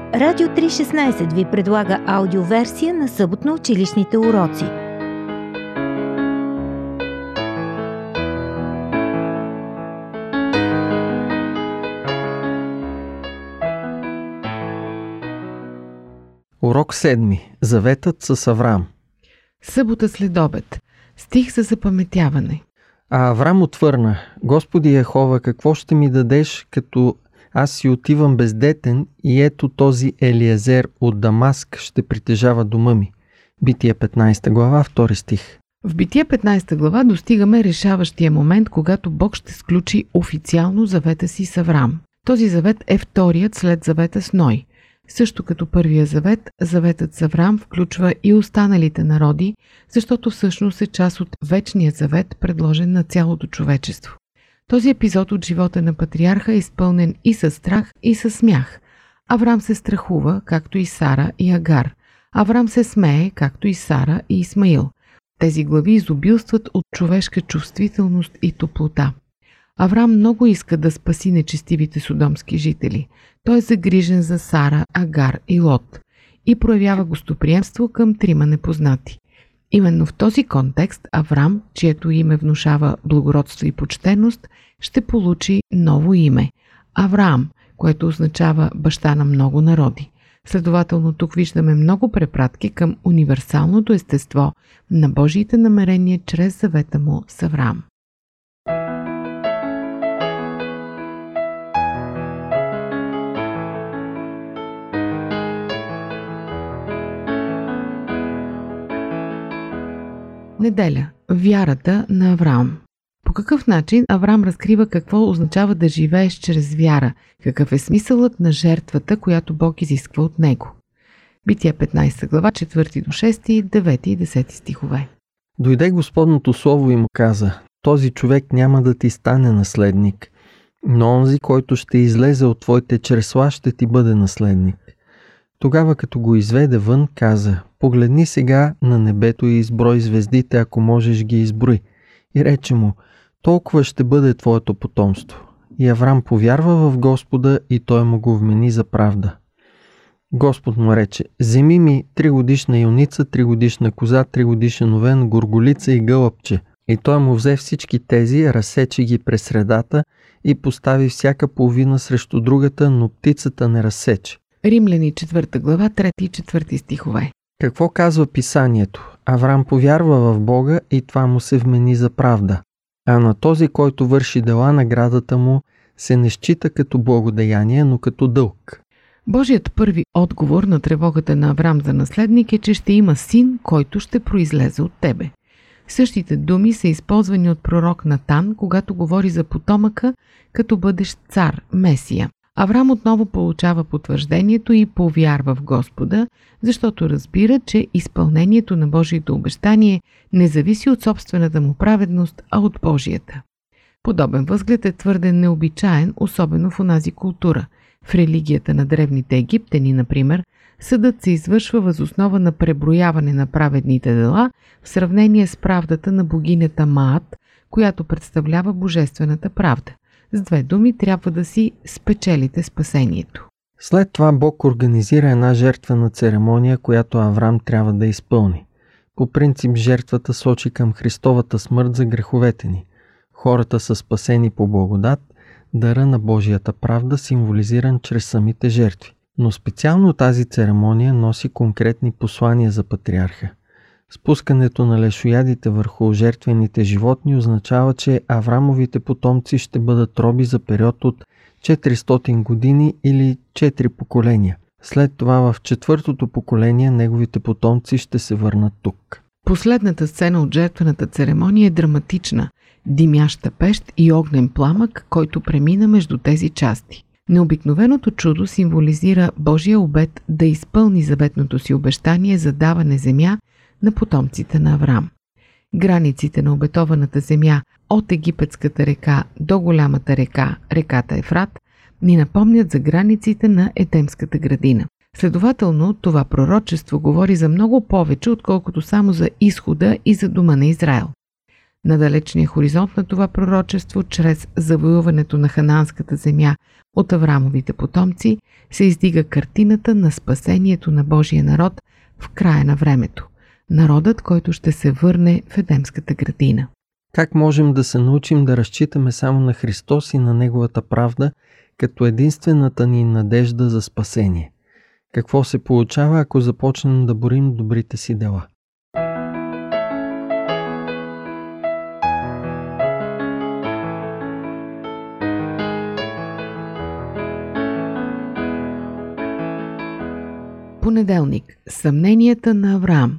Радио 316 ви предлага аудиоверсия на съботно-училищните уроци. Урок 7. Заветът с Авраам. Събота след обед. Стих за запаметяване. А Авраам отвърна: Господи Йехова, какво ще ми дадеш, като аз си отивам бездетен и ето този Елиезер от Дамаск ще притежава дома ми. Битие 15 глава, 2 стих. В Битие 15 глава достигаме решаващия момент, когато Бог ще сключи официално завета си с Авраам. Този завет е вторият след завета с Ной. Също като първия завет, заветът с Авраам включва и останалите народи, защото всъщност е част от вечния завет, предложен на цялото човечество. Този епизод от живота на патриарха е изпълнен и със страх, и със смях. Авраам се страхува, както и Сара и Агар. Авраам се смее, както и Сара и Исмаил. Тези глави изобилстват от човешка чувствителност и топлота. Авраам много иска да спаси нечестивите содомски жители. Той е загрижен за Сара, Агар и Лот и проявява гостоприемство към трима непознати. Именно в този контекст Авраам, чието име внушава благородство и почтеност, ще получи ново име – Авраам, което означава баща на много народи. Следователно тук виждаме много препратки към универсалното естество на Божиите намерения чрез завета му с Авраам. Неделя. Вярата на Авраам. По какъв начин Авраам разкрива какво означава да живееш чрез вяра? Какъв е смисълът на жертвата, която Бог изисква от него? Битие 15 глава, 4 до 6, 9 и 10 стихове. Дойде Господното слово и му каза: този човек няма да ти стане наследник, но онзи, който ще излезе от твоите чресла, ще ти бъде наследник. Тогава, като го изведе вън, каза: погледни сега на небето и изброй звездите, ако можеш ги изброи. И рече му: толкова ще бъде твоето потомство. И Авраам повярва в Господа и той му го вмени за правда. Господ му рече: вземи ми 3-годишна юница, 3-годишна коза, 3-годишен овен, горголица и гълъбче. И той му взе всички тези, разсече ги през средата и постави всяка половина срещу другата, но птицата не разсече. Римляни 4 глава, 3 и 4 стихове. Какво казва писанието? Авраам повярва в Бога и това му се вмени за правда. А на този, който върши дела, наградата му се не счита като благодеяние, но като дълг. Божият първи отговор на тревогата на Авраам за наследник е, че ще има син, който ще произлезе от тебе. Същите думи са използвани от пророк Натан, когато говори за потомъка като бъдещ цар, Месия. Авраам отново получава потвърждението и повярва в Господа, защото разбира, че изпълнението на Божието обещание не зависи от собствената му праведност, а от Божията. Подобен възглед е твърде необичаен, особено в онази култура. В религията на древните египтяни, например, съдът се извършва въз основа на преброяване на праведните дела в сравнение с правдата на богинята Маат, която представлява божествената правда. С две думи, трябва да си спечелите спасението. След това Бог организира една жертвена церемония, която Авраам трябва да изпълни. По принцип жертвата сочи към Христовата смърт за греховете ни. Хората са спасени по благодат, дара на Божията правда, символизиран чрез самите жертви. Но специално тази церемония носи конкретни послания за патриарха. Спускането на лешоядите върху жертвените животни означава, че Аврамовите потомци ще бъдат роби за период от 400 години или 4 поколения. След това в 4-то поколение неговите потомци ще се върнат тук. Последната сцена от жертвената церемония е драматична. Димяща пещ и огнен пламък, който премина между тези части. Необикновеното чудо символизира Божия обет да изпълни заветното си обещание за даване земя на потомците на Авраам. Границите на обетованата земя от Египетската река до голямата река, реката Ефрат, ни напомнят за границите на Едемската градина. Следователно, това пророчество говори за много повече, отколкото само за изхода и за дома на Израел. На далечния хоризонт на това пророчество, чрез завоюването на ханаанската земя От Аврамовите потомци се издига картината на спасението на Божия народ в края на времето. Народът, който ще се върне в Едемската градина. Как можем да се научим да разчитаме само на Христос и на Неговата правда, като единствената ни надежда за спасение? Какво се получава, ако започнем да борим добрите си дела? Понеделник. Съмненията на Авраам.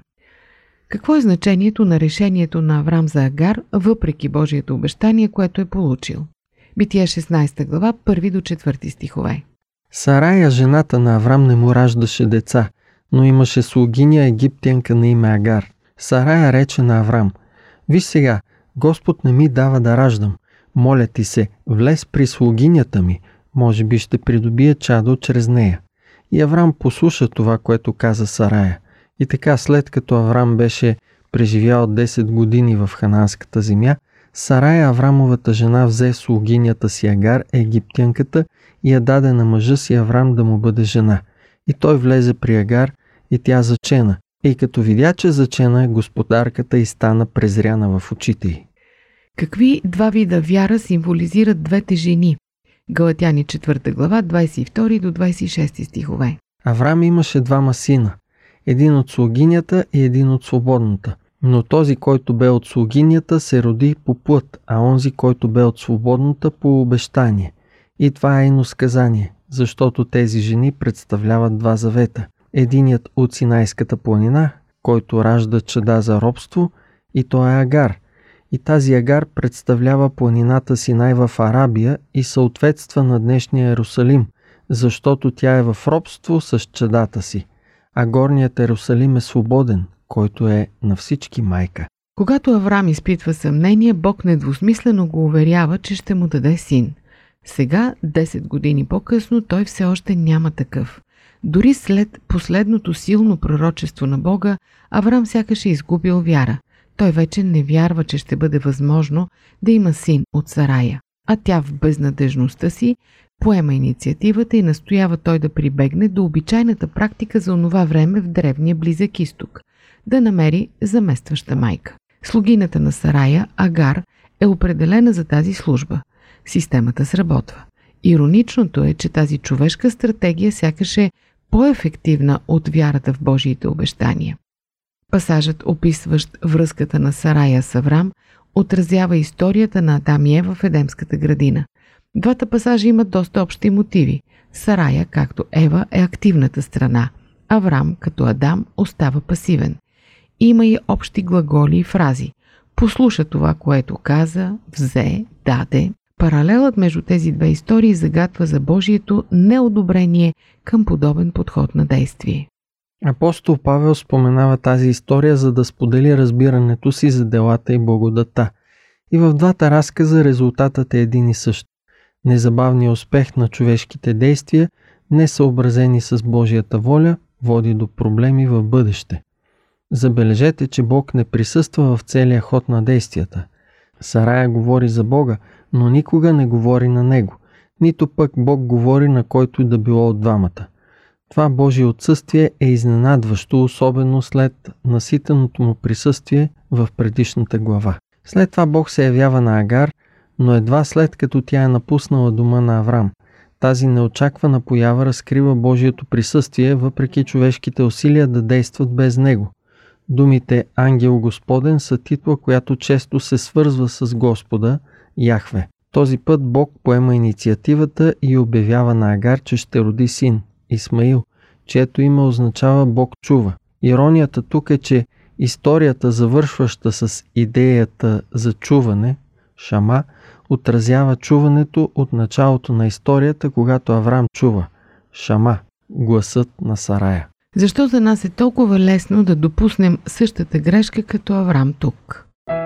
Какво е значението на решението на Авраам за Агар, въпреки Божието обещание, което е получил? Битие 16 глава, 1 до 4 стихове. Сарая, жената на Авраам, не му раждаше деца, но имаше слугиня египтянка на име Агар. Сарая рече на Авраам: „Виж сега, Господ не ми дава да раждам. Моля ти се, влез при слугинята ми, може би ще придобия чадо чрез нея.“ И Авраам послуша това, което каза Сарая. И така, след като Авраам беше преживял 10 години в хананската земя, Сарая, Аврамовата жена, взе слугинята си Агар, египтянката, и я даде на мъжа си Авраам да му бъде жена. И той влезе при Агар, и тя зачена. И като видя, че зачена, господарката й стана презряна в очите й. Какви два вида вяра символизират двете жени? Галатяни 4 глава, 22 до 26 стихове. Авраам имаше двама сина, един от слугинята и един от свободната. Но този, който бе от слугинята, се роди по плът, а онзи, който бе от свободната, по обещание. И това е иносказание, защото тези жени представляват два завета. Единият от Синайската планина, който ражда чада за робство, и той е Агар. И тази Агар представлява планината Синай в Арабия и съответства на днешния Иерусалим, защото тя е в робство с чадата си. А горният Иерусалим е свободен, който е на всички майка. Когато Авраам изпитва съмнение, Бог недвусмислено го уверява, че ще му даде син. Сега, 10 години по-късно, той все още няма такъв. Дори след последното силно пророчество на Бога, Авраам сякаш е изгубил вяра. Той вече не вярва, че ще бъде възможно да има син от Сарая. А тя в безнадежността си поема инициативата и настоява той да прибегне до обичайната практика за онова време в древния Близък изток – да намери заместваща майка. Слугината на Сарая, Агар, е определена за тази служба. Системата сработва. Ироничното е, че тази човешка стратегия сякаш е по-ефективна от вярата в Божиите обещания. Пасажът, описващ връзката на Сарая с Авраам, отразява историята на Адам и Ева в Едемската градина. Двата пасажа имат доста общи мотиви. Сарая, както Ева, е активната страна. Авраам, като Адам, остава пасивен. Има и общи глаголи и фрази. Послуша това, което каза, взе, даде. Паралелът между тези две истории загатва за Божието неодобрение към подобен подход на действие. Апостол Павел споменава тази история, за да сподели разбирането си за делата и благодата. И в двата разказа резултатът е един и същ. Незабавният успех на човешките действия, несъобразени с Божията воля, води до проблеми в бъдеще. Забележете, че Бог не присъства в целия ход на действията. Сарая говори за Бога, но никога не говори на него. Нито пък Бог говори на който да било от двамата. Това Божие отсъствие е изненадващо, особено след наситеното му присъствие в предишната глава. След това Бог се явява на Агар, но едва след като тя е напуснала дома на Авраам. Тази неочаквана поява разкрива Божието присъствие, въпреки човешките усилия да действат без него. Думите Ангел Господен са титла, която често се свързва с Господа, Яхве. Този път Бог поема инициативата и обявява на Агар, че ще роди син, Исмаил, чието име означава Бог чува. Иронията тук е, че историята, завършваща с идеята за чуване, Шама, отразява чуването от началото на историята, когато Авраам чува. Шама, гласът на Сарая. Защо за нас е толкова лесно да допуснем същата грешка като Авраам тук?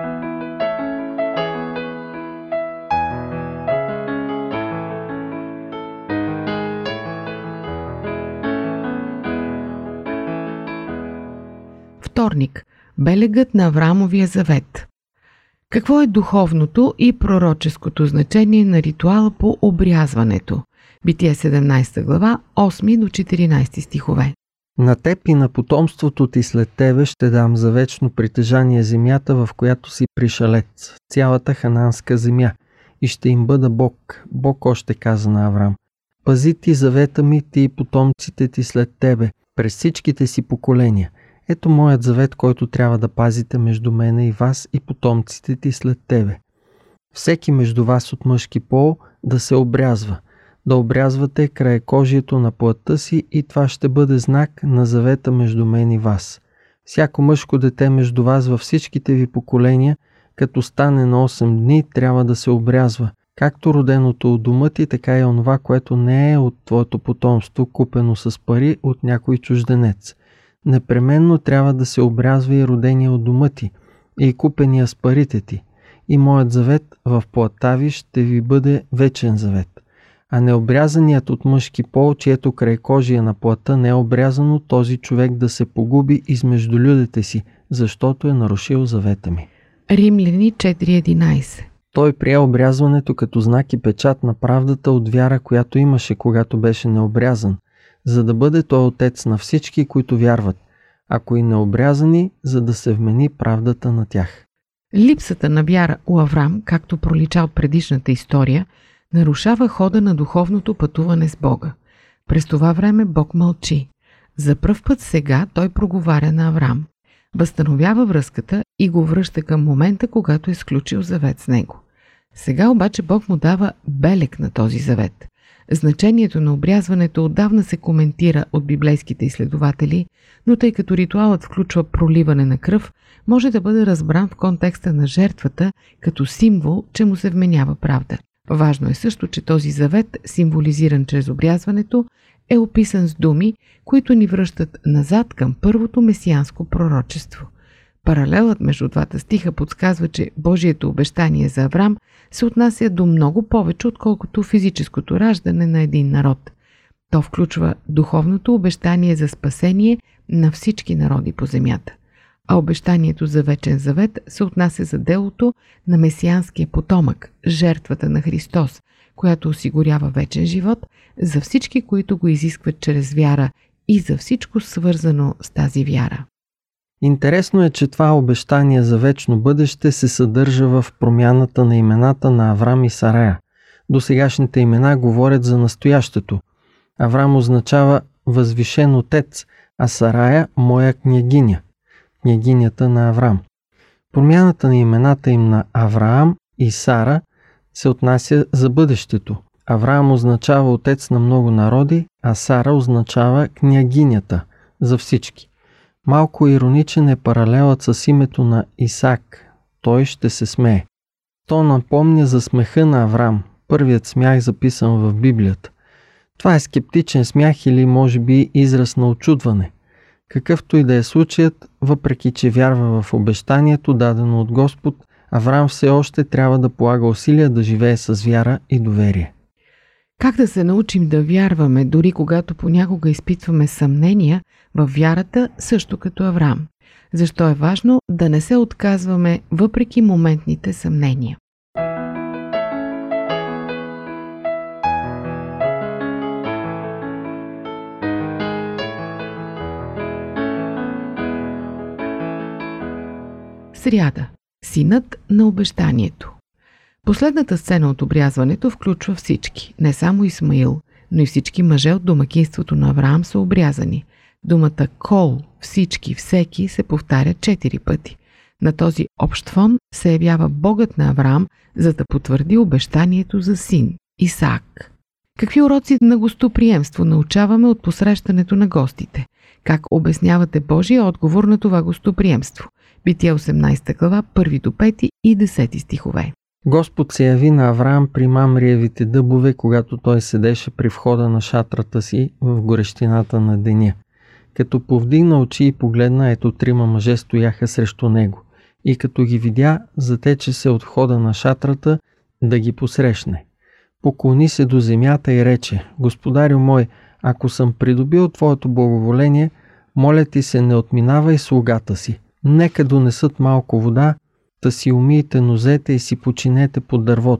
Вторник. Белегът на Авраамовия завет. Какво е духовното и пророческото значение на ритуала по обрязването? Битие 17 глава, 8 до 14 стихове. На теб и на потомството ти след тебе ще дам за вечно притежание земята, в която си пришелец, цялата хананска земя, и ще им бъда Бог. Бог още каза на Аврам: пази ти завета ми, ти и потомците ти след тебе, през всичките си поколения. Ето моят завет, който трябва да пазите между мене и вас и потомците ти след тебе. Всеки между вас от мъжки пол да се обрязва, да обрязвате краекожието на плътта си, и това ще бъде знак на завета между мен и вас. Всяко мъжко дете между вас във всичките ви поколения, като стане на 8 дни, трябва да се обрязва, както роденото от дома ти, така и онова, което не е от твоето потомство, купено с пари от някой чужденец. Непременно трябва да се обрязва и родения от дома ти, и купения с парите ти. И моят завет в плътта ви ще ви бъде вечен завет. А необрязаният от мъжки пол, чието крайкожие на плътта не е обрязано, този човек да се погуби измежду людите си, защото е нарушил завета ми. Римляни 4.11. Той прие обрязването като знак и печат на правдата от вяра, която имаше, когато беше необрязан, за да бъде той отец на всички, които вярват, ако и необрязани, за да се вмени правдата на тях. Липсата на вяра у Аврам, както пролича от предишната история, нарушава хода на духовното пътуване с Бога. През това време Бог мълчи. За пръв път сега той проговаря на Аврам. Възстановява връзката и го връща към момента, когато е сключил завет с него. Сега обаче Бог му дава белег на този завет. Значението на обрязването отдавна се коментира от библейските изследователи, но тъй като ритуалът включва проливане на кръв, може да бъде разбран в контекста на жертвата като символ, че му се вменява правда. Важно е също, че този завет, символизиран чрез обрязването, е описан с думи, които ни връщат назад към първото месианско пророчество. Паралелът между двата стиха подсказва, че Божието обещание за Аврам се отнася до много повече, отколкото физическото раждане на един народ. То включва духовното обещание за спасение на всички народи по земята. А обещанието за вечен завет се отнася за делото на месианския потомък, жертвата на Христос, която осигурява вечен живот за всички, които го изискват чрез вяра, и за всичко свързано с тази вяра. Интересно е, че това обещание за вечно бъдеще се съдържа в промяната на имената на Аврам и Сарая. Досегашните имена говорят за настоящето. Аврам означава възвишен отец, а Сарая – моя княгиня, княгинята на Аврам. Промяната на имената им на Авраам и Сара се отнася за бъдещето. Авраам означава отец на много народи, а Сара означава княгинята за всички. Малко ироничен е паралелът с името на Исак. Той ще се смее. То напомня за смеха на Аврам, първият смях записан в Библията. Това е скептичен смях или може би израз на очудване. Какъвто и да е случаят, въпреки че вярва в обещанието, дадено от Господ, Аврам все още трябва да полага усилия да живее с вяра и доверие. Как да се научим да вярваме, дори когато понякога изпитваме съмнения в вярата, също като Аврам? Защо е важно да не се отказваме въпреки моментните съмнения? Сряда. Синът на обещанието. Последната сцена от обрязването включва всички, не само Исмаил, но и всички мъже от домакинството на Авраам са обрязани. Думата кол, всички, всеки се повтаря 4 пъти. На този общ фон се явява Богът на Авраам, за да потвърди обещанието за син Исаак. Какви уроци на гостоприемство научаваме от посрещането на гостите? Как обяснявате Божия отговор на това гостоприемство? Битие 18 глава, 1 до 5 и 10 стихове. Господ се яви на Авраам при мамриевите дъбове, когато той седеше при входа на шатрата си в горещината на деня. Като повдигна очи и погледна, ето 3 мъже стояха срещу него. И като ги видя, затече се от входа на шатрата да ги посрещне. Поклони се до земята и рече: Господарю мой, ако съм придобил Твоето благоволение, моля Ти се, не отминавай слугата си. Нека донесат малко вода, да си умиете нозете и си починете под дървото.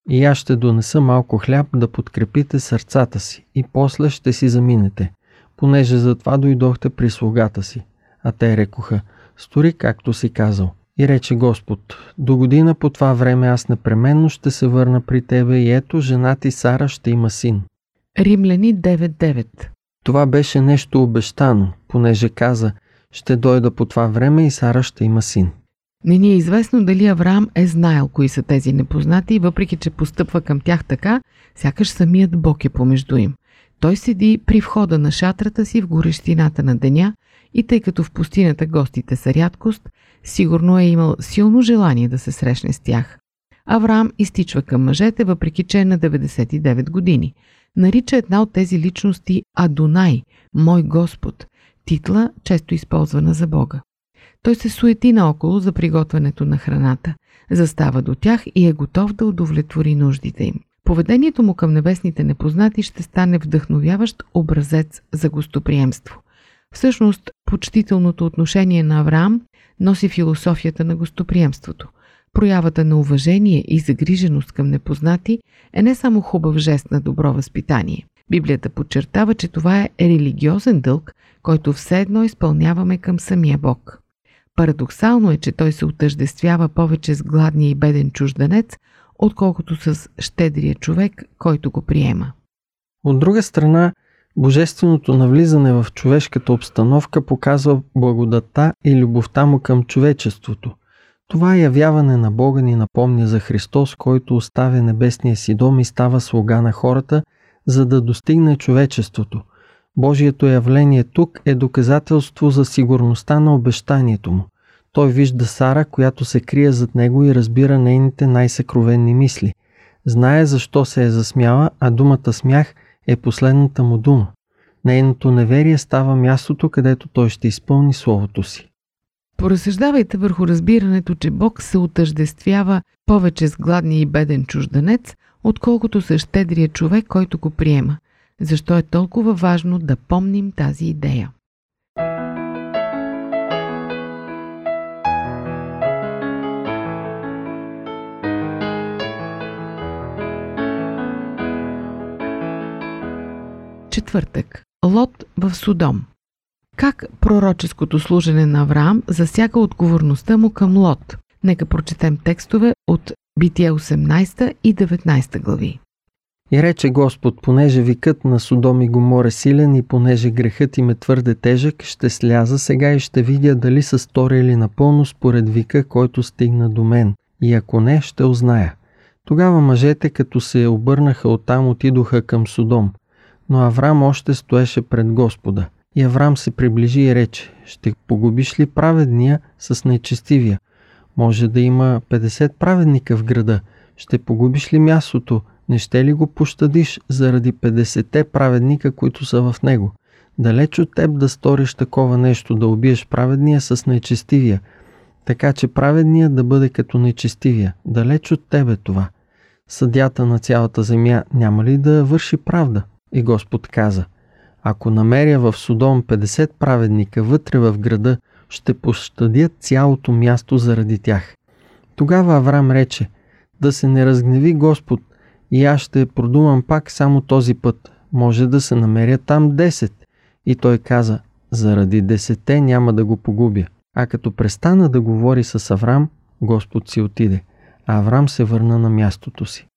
И аз ще донеса малко хляб да подкрепите сърцата си и после ще си заминете, понеже затова дойдохте при слугата си. А те рекоха: стори както си казал. И рече Господ: до година по това време аз непременно ще се върна при тебе и ето жена ти Сара ще има син. Римляни 9.9. Това беше нещо обещано, понеже каза: ще дойда по това време и Сара ще има син. Не ни е известно дали Авраам е знаел кои са тези непознати и въпреки че постъпва към тях така, сякаш самият Бог е помежду им. Той седи при входа на шатрата си в горещината на деня и тъй като в пустинята гостите са рядкост, сигурно е имал силно желание да се срещне с тях. Авраам изтичва към мъжете, въпреки че е на 99 години. Нарича една от тези личности Адонай, мой Господ, титла често използвана за Бога. Той се суети наоколо за приготвянето на храната, застава до тях и е готов да удовлетвори нуждите им. Поведението му към небесните непознати ще стане вдъхновяващ образец за гостоприемство. Всъщност, почтителното отношение на Авраам носи философията на гостоприемството. Проявата на уважение и загриженост към непознати е не само хубав жест на добро възпитание. Библията подчертава, че това е религиозен дълг, който все едно изпълняваме към самия Бог. Парадоксално е, че той се отъждествява повече с гладния и беден чужденец, отколкото с щедрия човек, който го приема. От друга страна, божественото навлизане в човешката обстановка показва благодата и любовта му към човечеството. Това явяване на Бога ни напомня за Христос, който оставя небесния си дом и става слуга на хората, за да достигне човечеството. Божието явление тук е доказателство за сигурността на обещанието му. Той вижда Сара, която се крие зад него и разбира нейните най-съкровенни мисли. Знае защо се е засмяла, а думата смях е последната му дума. Нейното неверие става мястото, където той ще изпълни словото си. Поразсъждавайте върху разбирането, че Бог се отъждествява повече с гладния и беден чужденец, отколкото с щедрия човек, който го приема. Защо е толкова важно да помним тази идея? Четвъртък. Лот в Содом. Как пророческото служене на Авраам засяга отговорността му към Лот? Нека прочетем текстове от Битие 18 и 19 глави. И рече Господ: понеже викът на Содом и Гомора силен и понеже грехът им е твърде тежък, ще сляза сега и ще видя дали са сторили напълно според вика, който стигна до мен. И ако не, ще узная. Тогава мъжете, като се обърнаха оттам, отидоха към Содом. Но Аврам още стоеше пред Господа. И Аврам се приближи и рече: ще погубиш ли праведния с нечестивия? Може да има 50 праведника в града. Ще погубиш ли мястото? Не ще ли го пощадиш заради 50-те праведника, които са в него? Далеч от теб да сториш такова нещо, да убиеш праведния с нечестивия, така че праведният да бъде като нечестивия. Далеч от тебе това. Съдята на цялата земя няма ли да върши правда? И Господ каза: ако намеря в Содом 50 праведника вътре в града, ще пощадя цялото място заради тях. Тогава Аврам рече: да се не разгневи Господ, и аз ще продумам пак само този път. Може да се намеря там 10. И той каза: заради 10 няма да го погубя. А като престана да говори с Аврам, Господ си отиде, а Аврам се върна на мястото си.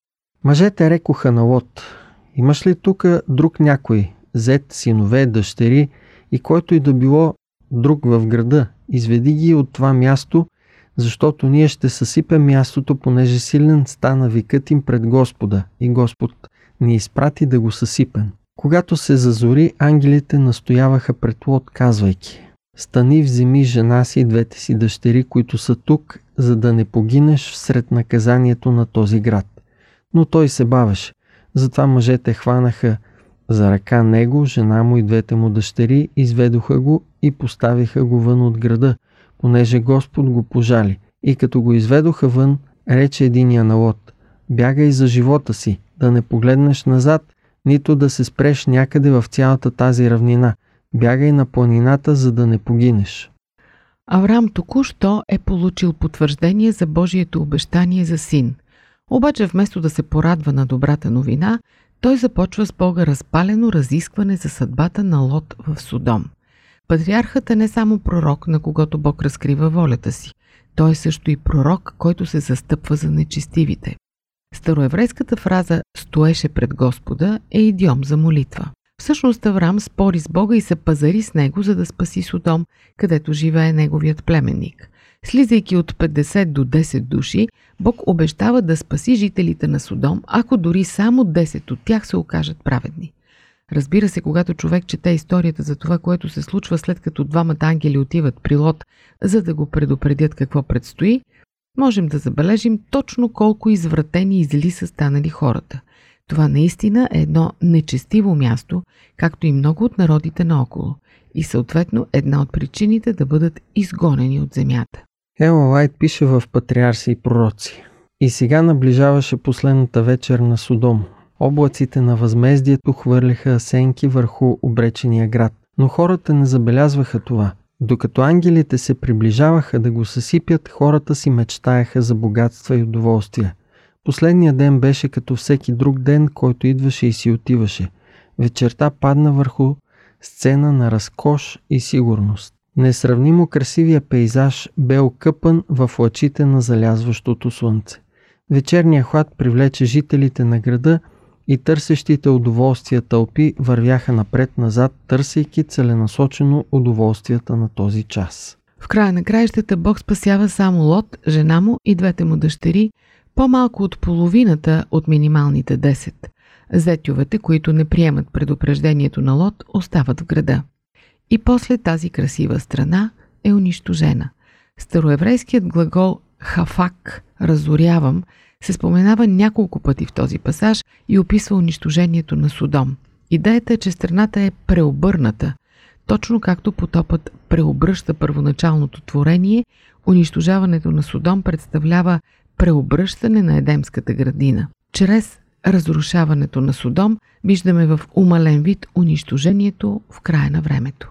Мъжете рекоха на Лот: имаш ли тук друг някой, зет, синове, дъщери и който и да било друг в града? Изведи ги от това място, защото ние ще съсипем мястото, понеже силен стана викът им пред Господа, и Господ ни изпрати да го съсипем. Когато се зазори, ангелите настояваха пред Лот, казвайки: стани, вземи жена си и двете си дъщери, които са тук, за да не погинеш всред наказанието на този град. Но той се бавеше. Затова мъжете хванаха за ръка него, жена му и двете му дъщери, изведоха го и поставиха го вън от града, понеже Господ го пожали. И като го изведоха вън, рече единия на Лот: бягай за живота си, да не погледнеш назад, нито да се спреш някъде в цялата тази равнина. Бягай на планината, за да не погинеш. Авраам току-що е получил потвърждение за Божието обещание за син. Обаче вместо да се порадва на добрата новина, той започва с Бога разпалено разискване за съдбата на Лот в Содом. Патриархът е не само пророк, на когото Бог разкрива волята си. Той е също и пророк, който се застъпва за нечестивите. Староеврейската фраза «стоеше пред Господа» е идиом за молитва. Всъщност Аврам спори с Бога и се пазари с него, за да спаси Содом, където живее неговият племенник. Слизайки от 50 до 10 души, Бог обещава да спаси жителите на Содом, ако дори само 10 от тях се окажат праведни. Разбира се, когато човек чете историята за това, което се случва след като двамата ангели отиват при Лот, за да го предупредят какво предстои, можем да забележим точно колко извратени и зли са станали хората. Това наистина е едно нечестиво място, както и много от народите наоколо, и съответно една от причините да бъдат изгонени от земята. Елън Уайт пише в Патриарси и пророци: и сега наближаваше последната вечер на Содом. Облаците на възмездието хвърляха сенки върху обречения град, но хората не забелязваха това. Докато ангелите се приближаваха да го съсипят, хората си мечтаеха за богатства и удоволствия. Последният ден беше като всеки друг ден, който идваше и си отиваше. Вечерта падна върху сцена на разкош и сигурност. Несравнимо красивия пейзаж бе окъпан в лъчите на залязващото слънце. Вечерният хлад привлече жителите на града и търсещите удоволствия тълпи вървяха напред-назад, търсейки целенасочено удоволствията на този час. В края на краищата Бог спасява само Лот, жена му и двете му дъщери, по-малко от половината от минималните 10. Зетьовете, които не приемат предупреждението на Лот, остават в града. И после тази красива страна е унищожена. Староеврейският глагол хафак, разорявам, се споменава няколко пъти в този пасаж и описва унищожението на Содом. Идеята е, че страната е преобърната. Точно както потопът преобръща първоначалното творение, унищожаването на Содом представлява преобръщане на Едемската градина. Чрез разрушаването на Содом виждаме в умален вид унищожението в края на времето.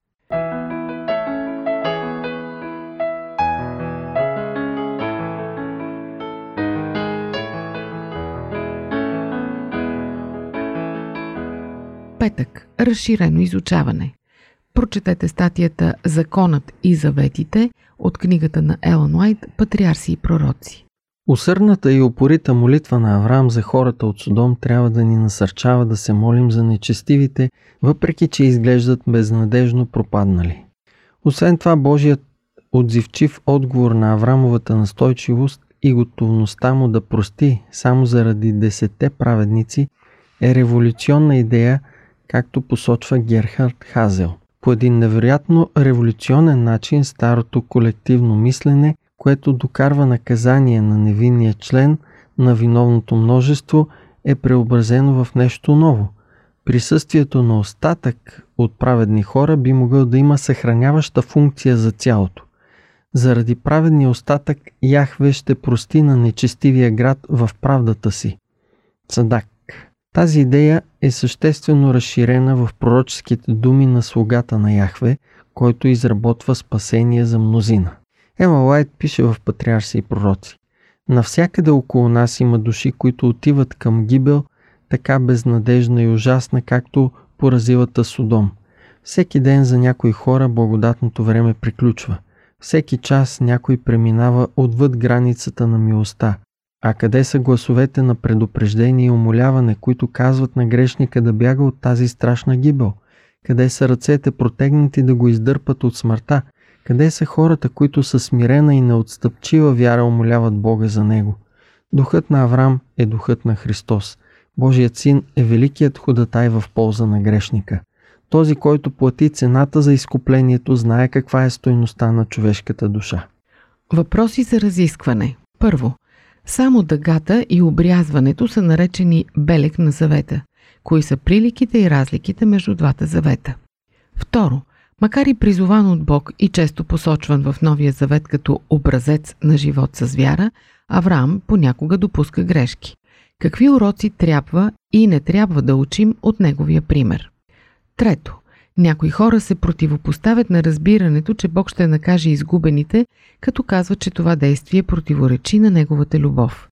Петък. Разширено изучаване. Прочетете статията «Законът и заветите» от книгата на Елън Уайт «Патриарси и пророци». Усърдната и упорита молитва на Авраам за хората от Содом трябва да ни насърчава да се молим за нечестивите, въпреки че изглеждат безнадежно пропаднали. Освен това, Божият отзивчив отговор на Аврамовата настойчивост и готовността му да прости само заради 10 праведници е революционна идея, както посочва Герхард Хазел. По един невероятно революционен начин старото колективно мислене, което докарва наказание на невинния член на виновното множество, е преобразено в нещо ново. Присъствието на остатък от праведни хора би могъл да има съхраняваща функция за цялото. Заради праведния остатък Яхве ще прости на нечестивия град в правдата си. Цадак. Тази идея е съществено разширена в пророческите думи на слугата на Яхве, който изработва спасение за мнозина. Елън Уайт пише в Патриарси и пророци: навсякъде около нас има души, които отиват към гибел, така безнадежна и ужасна, както поразилата Содом. Всеки ден за някои хора благодатното време приключва. Всеки час някой преминава отвъд границата на милостта. А къде са гласовете на предупреждение и умоляване, които казват на грешника да бяга от тази страшна гибел? Къде са ръцете протегнати да го издърпат от смъртта? Къде са хората, които със смирена и неотстъпчива вяра умоляват Бога за него? Духът на Аврам е духът на Христос. Божият син е великият ходатай в полза на грешника. Този, който плати цената за изкуплението, знае каква е стойността на човешката душа. Въпроси за разискване. Първо, само дъгата и обрязването са наречени белег на завета. Кои са приликите и разликите между двата завета? Второ, макар и призован от Бог и често посочван в Новия завет като образец на живот с вяра, Авраам понякога допуска грешки. Какви уроци трябва и не трябва да учим от неговия пример? Трето, някои хора се противопоставят на разбирането, че Бог ще накаже изгубените, като казват, че това действие противоречи на неговата любов.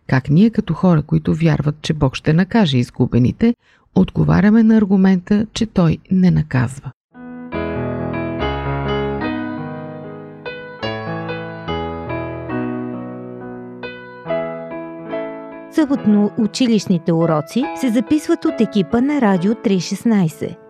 Как ние като хора, които вярват, че Бог ще накаже изгубените, отговаряме на аргумента, че Той не наказва. Съботно училищните уроци се записват от екипа на Радио 316.